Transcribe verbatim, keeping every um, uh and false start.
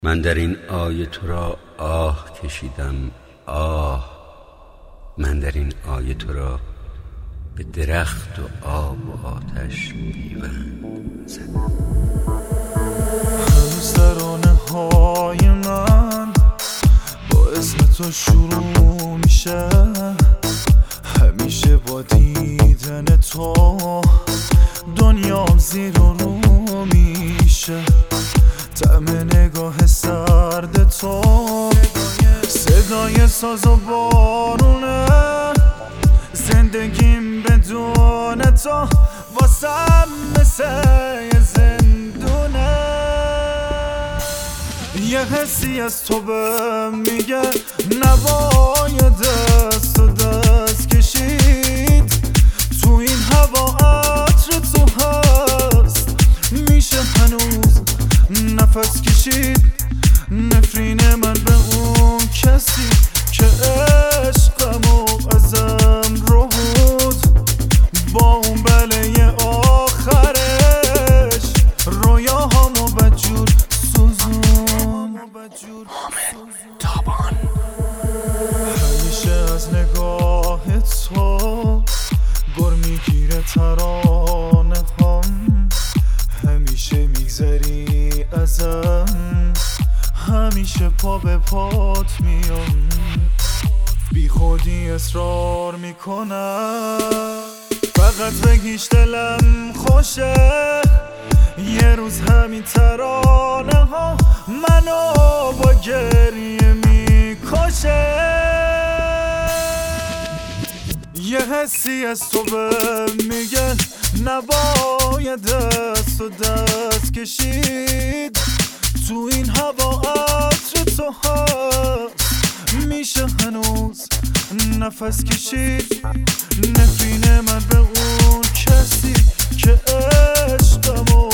من در این آیه تو را آه کشیدم، آه. من در این آیه تو را به درخت و آب و آتش پیوند زدم. هنوز ترانه های من با اسم تو شروع میشه، همیشه با دیدن تو دنیام زیر و رو میشه. طعم نگاه سرد تو، صدای ساز و بارونه، زندگیم بدون تو واسم مثل یه زندونه. یه حسی از تو بهم میگه نباید دست و دست کشید، تو این هوا عطر تو هست، میشه هنوز نفس کشید. نفرین من به اون کسی که عشقمو ازم رو بود، با اون بله آخرش رویاهامو بدجور سوزون. حامد تابان. همیشه از نگاه تو گر میگیره ترانه هم، همیشه میگذری ازم، همیشه پا به پات میام، بی خودی اصرار میکنم فقط بگیش دلم خوشه. یه روز همین ترانه ها منو با گریه میکشه. یه حسی از تو بهم میگن نباید دست و دست کشید، تو این هوا عطر تو هست، میشه هنوز نفس کشید. نفرین من به اون کسی که عشقمو